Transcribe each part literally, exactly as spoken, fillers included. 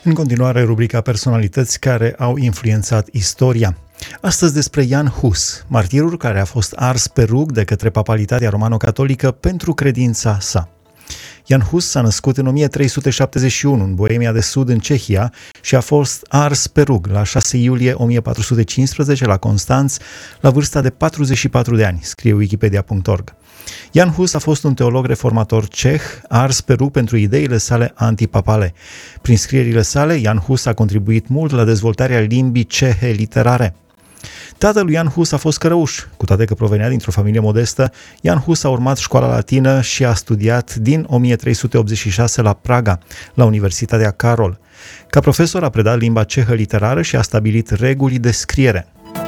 În continuare, rubrica personalități care au influențat istoria. Astăzi despre Jan Hus, martirul care a fost ars pe rug de către papalitatea romano-catolică pentru credința sa. Jan Hus s-a născut în o mie trei sute șaptezeci și unu în Boemia de Sud, în Cehia, și a fost ars pe rug la șase iulie o mie patru sute cincisprezece la Constanț, la vârsta de patruzeci și patru de ani, scrie wikipedia punct org. Jan Hus a fost un teolog reformator ceh, ars pe rug pentru ideile sale antipapale. Prin scrierile sale, Jan Hus a contribuit mult la dezvoltarea limbii cehe literare. Tatăl lui Jan Hus a fost cărăuș, cu toate că provenea dintr-o familie modestă. Jan Hus a urmat școala latină și a studiat din o mie trei sute optzeci și șase la Praga, la Universitatea Karol. Ca profesor a predat limba cehă literară și a stabilit reguli de scriere.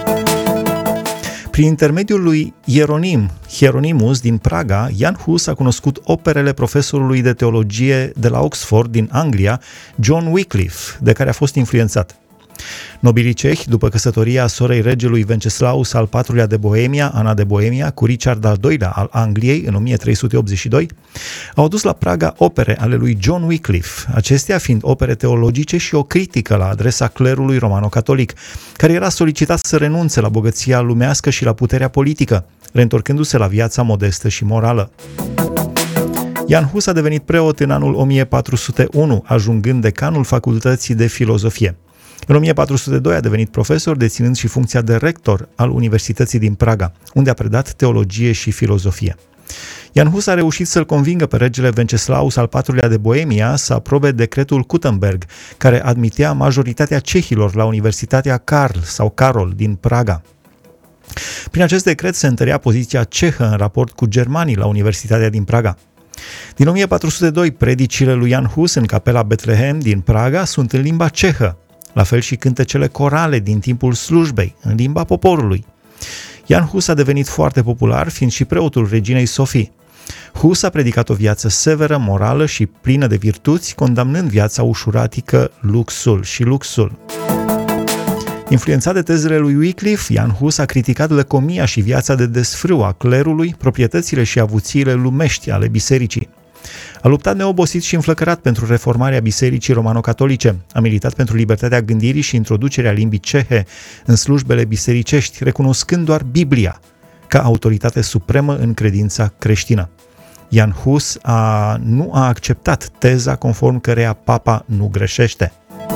Prin intermediul lui Hieronim, Hieronymus din Praga, Jan Hus a cunoscut operele profesorului de teologie de la Oxford din Anglia, John Wycliffe, de care a fost influențat. Nobilii cehi, după căsătoria sorei regelui Wenceslaus al patrulea de Boemia, Ana de Boemia, cu Richard al doilea al Angliei în o mie trei sute optzeci și doi, au adus la Praga opere ale lui John Wycliffe, acestea fiind opere teologice și o critică la adresa clerului romano-catolic, care era solicitat să renunțe la bogăția lumească și la puterea politică, reîntorcându-se la viața modestă și morală. Jan Hus a devenit preot în anul o mie patru sute unu, ajungând decanul Facultății de Filozofie. În o mie patru sute doi a devenit profesor, deținând și funcția de rector al Universității din Praga, unde a predat teologie și filozofie. Jan Hus a reușit să-l convingă pe regele Wenceslaus al patrulea de Boemia să aprobe decretul Kuttenberg, care admitea majoritatea cehilor la Universitatea Karl sau Karol din Praga. Prin acest decret se întărea poziția cehă în raport cu germanii la Universitatea din Praga. Din o mie patru sute doi, predicile lui Jan Hus în capela Betlehem din Praga sunt în limba cehă, la fel și cântecele corale din timpul slujbei, în limba poporului. Jan Hus a devenit foarte popular, fiind și preotul reginei Sofii. Hus a predicat o viață severă, morală și plină de virtuți, condamnând viața ușuratică, luxul și luxul. Influențat de tezele lui Wycliffe, Jan Hus a criticat lăcomia și viața de desfrâu a clerului, proprietățile și avuțiile lumești ale bisericii. A luptat neobosit și înflăcărat pentru reformarea bisericii romano-catolice, a militat pentru libertatea gândirii și introducerea limbii cehe în slujbele bisericești, recunoscând doar Biblia ca autoritate supremă în credința creștină. Jan Hus a, nu a acceptat teza conform căreia papa nu greșește.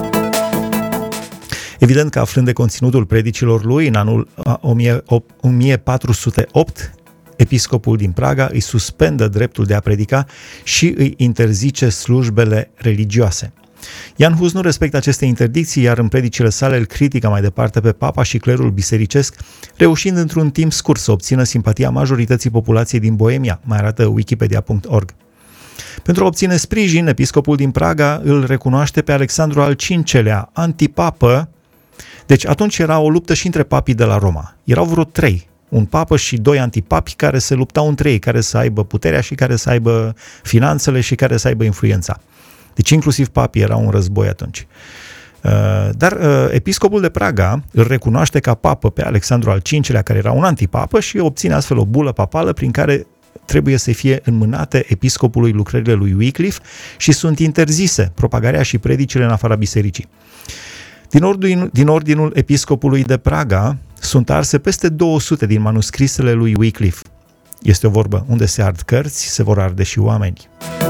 Evident că, aflând de conținutul predicilor lui, în anul o mie patru sute opt, episcopul din Praga îi suspendă dreptul de a predica și îi interzice slujbele religioase. Jan Hus nu respectă aceste interdicții, iar în predicile sale îl critică mai departe pe papa și clerul bisericesc, reușind într-un timp scurt să obțină simpatia majorității populației din Boemia, mai arată wikipedia punct org. Pentru a obține sprijin, episcopul din Praga îl recunoaște pe Alexandru al cincilea, antipapă. Deci atunci era o luptă și între papii de la Roma. Erau vreo trei. Un papă și doi antipapi care se luptau între ei, care să aibă puterea și care să aibă finanțele și care să aibă influența. Deci inclusiv papii erau un război atunci. Dar episcopul de Praga îl recunoaște ca papă pe Alexandru al cincilea, care era un antipapă, și obține astfel o bulă papală prin care trebuie să fie înmânate episcopului lucrările lui Wycliffe și sunt interzise propagarea și predicile în afara bisericii. Din, ordin, din ordinul episcopului de Praga sunt arse peste două sute din manuscrisele lui Wycliffe. Este o vorbă: unde se ard cărți, se vor arde și oameni.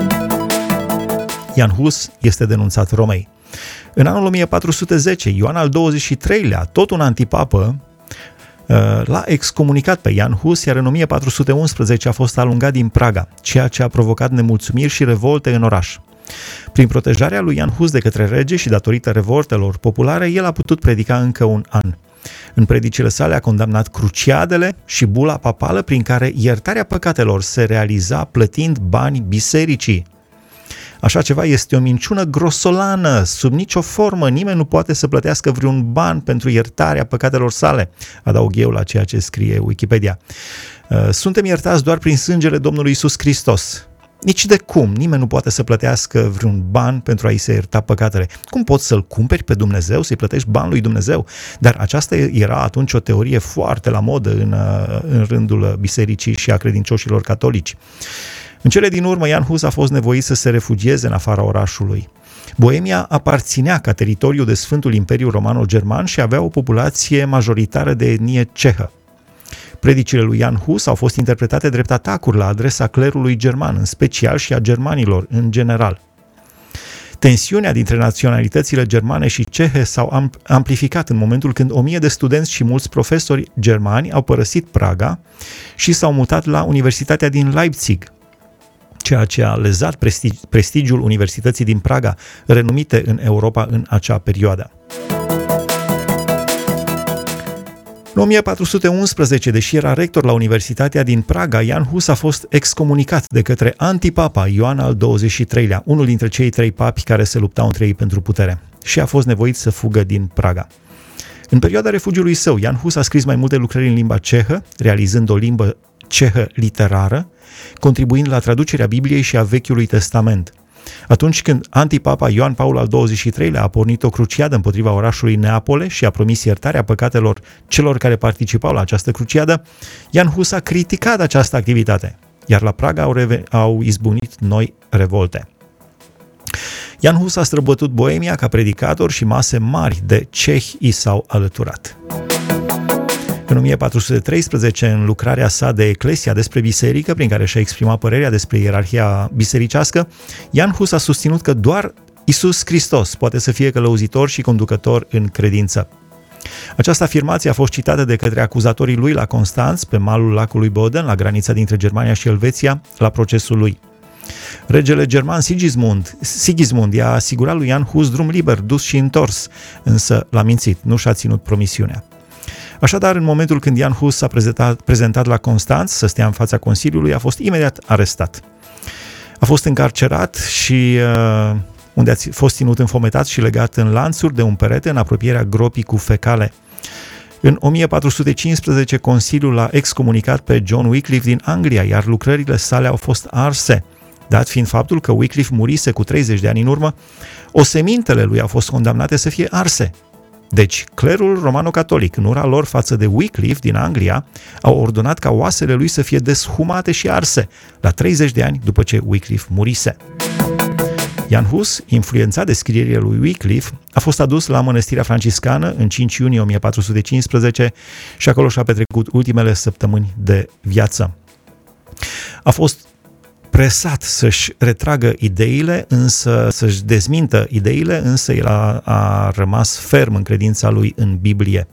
Jan Hus este denunțat Romei. În anul o mie patru sute zece, Ioan al douăzeci și treilea, tot un antipapă, l-a excomunicat pe Jan Hus, iar în o mie patru sute unsprezece a fost alungat din Praga, ceea ce a provocat nemulțumiri și revolte în oraș. Prin protejarea lui Jan Hus de către rege și datorită revoltelor populare, el a putut predica încă un an. În predicile sale a condamnat cruciadele și bula papală prin care iertarea păcatelor se realiza plătind bani bisericii. Așa ceva este o minciună grosolană, sub nicio formă nimeni nu poate să plătească vreun ban pentru iertarea păcatelor sale, adaug eu la ceea ce scrie Wikipedia. Suntem iertați doar prin sângele Domnului Iisus Hristos. Nici de cum, nimeni nu poate să plătească vreun ban pentru a-i se ierta păcatele. Cum poți să-L cumperi pe Dumnezeu, să-i plătești bani lui Dumnezeu? Dar aceasta era atunci o teorie foarte la modă în, în rândul bisericii și a credincioșilor catolici. În cele din urmă, Jan Hus a fost nevoit să se refugieze în afara orașului. Boemia aparținea ca teritoriu de Sfântul Imperiu Romano-German și avea o populație majoritară de etnie cehă. Predicile lui Jan Hus au fost interpretate drept atacuri la adresa clerului german, în special, și a germanilor în general. Tensiunea dintre naționalitățile germane și cehe s-au amplificat în momentul când o mie de studenți și mulți profesori germani au părăsit Praga și s-au mutat la Universitatea din Leipzig, ceea ce a lezat prestigi, prestigiul Universității din Praga, renumite în Europa în acea perioadă. În o mie patru sute unsprezece, deși era rector la Universitatea din Praga, Jan Hus a fost excomunicat de către antipapa Ioan al douăzeci și treilea, unul dintre cei trei papi care se luptau între ei pentru putere, și a fost nevoit să fugă din Praga. În perioada refugiului său, Jan Hus a scris mai multe lucrări în limba cehă, realizând o limbă cehă literară, contribuind la traducerea Bibliei și a Vechiului Testament. Atunci când antipapa Ioan Paul al douăzeci și treilea a pornit o cruciadă împotriva orașului Neapole și a promis iertarea păcatelor celor care participau la această cruciadă, Jan Hus a criticat această activitate, iar la Praga au, reve- au izbunit noi revolte. Jan Hus a străbătut Boemia ca predicator și mase mari de cehi i s-au alăturat. În o mie patru sute treisprezece, în lucrarea sa de Eclesia despre biserică, prin care și-a exprimat părerea despre ierarhia bisericească, Jan Hus a susținut că doar Iisus Hristos poate să fie călăuzitor și conducător în credință. Această afirmație a fost citată de către acuzatorii lui la Constanț, pe malul lacului Boden, la granița dintre Germania și Elveția, la procesul lui. Regele german Sigismund, Sigismund i-a asigurat lui Jan Hus drum liber, dus și întors, însă l-a mințit, nu și-a ținut promisiunea. Așadar, în momentul când Jan Hus s-a prezentat, prezentat la Constanț să stea în fața Consiliului, a fost imediat arestat. A fost încarcerat și uh, unde a fost ținut înfometat și legat în lanțuri de un perete în apropierea gropii cu fecale. În o mie patru sute cincisprezece, Consiliul l-a excomunicat pe John Wycliffe din Anglia, iar lucrările sale au fost arse. Dat fiind faptul că Wycliffe murise cu treizeci de ani în urmă, osemintele lui au fost condamnate să fie arse. Deci, clerul romano-catolic, în ura lor față de Wycliffe din Anglia, au ordonat ca oasele lui să fie deshumate și arse, la treizeci de ani după ce Wycliffe murise. Jan Hus, influențat de scrierile lui Wycliffe, a fost adus la mănăstirea franciscană în cinci iunie o mie patru sute cincisprezece și acolo și-a petrecut ultimele săptămâni de viață. A fost presat să-și retragă ideile, însă să-și dezmintă ideile, însă el a, a rămas ferm în credința lui în Biblie.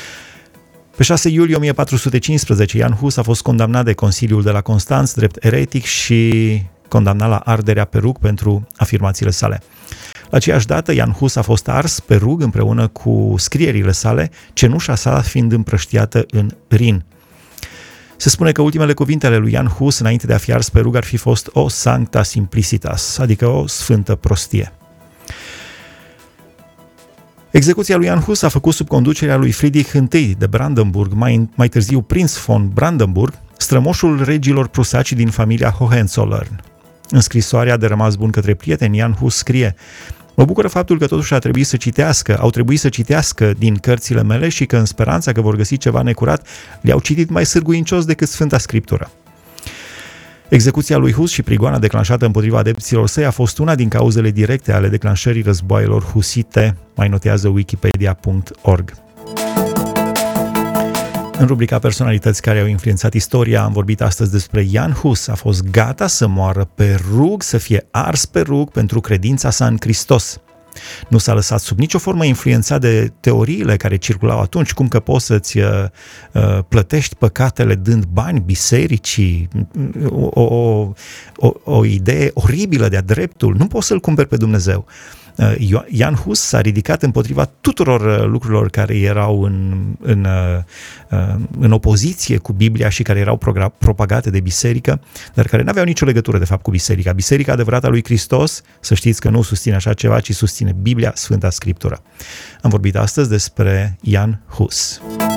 Pe șase iulie o mie patru sute cincisprezece, Jan Hus a fost condamnat de Consiliul de la Constanț drept eretic și condamnat la arderea pe rug pentru afirmațiile sale. La aceeași dată, Jan Hus a fost ars pe rug împreună cu scrierile sale, cenușa sa fiind împrăștiată în Rin. Se spune că ultimele cuvinte ale lui Jan Hus înainte de a fi ars pe rug ar fi fost o sancta simplicitas, adică o sfântă prostie. Execuția lui Jan Hus a făcut sub conducerea lui Friedrich I de Brandenburg, mai, mai târziu prinț von Brandenburg, strămoșul regilor prusaci din familia Hohenzollern. În scrisoarea de rămas bun către prieteni, Jan Hus scrie: mă bucură faptul că totuși a trebuit să citească, au trebuit să citească din cărțile mele și că în speranța că vor găsi ceva necurat, le-au citit mai sârguincios decât Sfânta Scriptură. Execuția lui Hus și prigoana declanșată împotriva adepților săi a fost una din cauzele directe ale declanșării războaielor husite, mai notează wikipedia punct org. În rubrica personalități care au influențat istoria, am vorbit astăzi despre Jan Hus. A fost gata să moară pe rug, să fie ars pe rug pentru credința sa în Hristos. Nu s-a lăsat sub nicio formă influențat de teoriile care circulau atunci, cum că poți să-ți uh, plătești păcatele dând bani bisericii, o, o, o, o idee oribilă de-a dreptul. Nu poți să-L cumperi pe Dumnezeu. Jan Hus s-a ridicat împotriva tuturor lucrurilor care erau în, în, în opoziție cu Biblia și care erau propagate de biserică, dar care nu aveau nicio legătură de fapt cu biserica. Biserica adevărată a lui Hristos, să știți că nu susține așa ceva, ci susține Biblia, Sfânta Scriptură. Am vorbit astăzi despre Jan Hus.